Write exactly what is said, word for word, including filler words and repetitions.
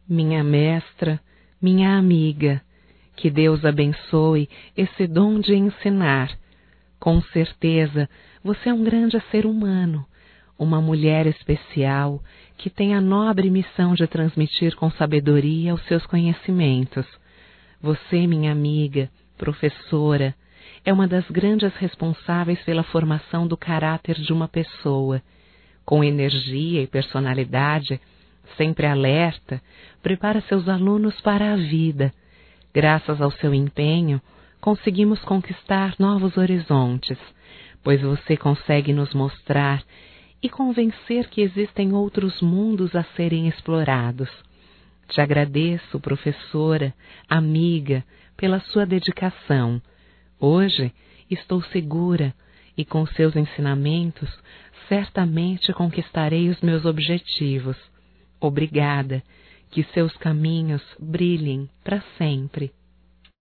Minha mestra, minha amiga, que Deus abençoe esse dom de ensinar. Com certeza, você é um grande ser humano, uma mulher especial que tem a nobre missão de transmitir com sabedoria os seus conhecimentos. Você, minha amiga, professora, é uma das grandes responsáveis pela formação do caráter de uma pessoa. Com energia e personalidade, sempre alerta, prepara seus alunos para a vida. Graças ao seu empenho, conseguimos conquistar novos horizontes, pois você consegue nos mostrar e convencer que existem outros mundos a serem explorados. Te agradeço, professora, amiga, pela sua dedicação. Hoje estou segura e com seus ensinamentos certamente conquistarei os meus objetivos. Obrigada, que seus caminhos brilhem para sempre.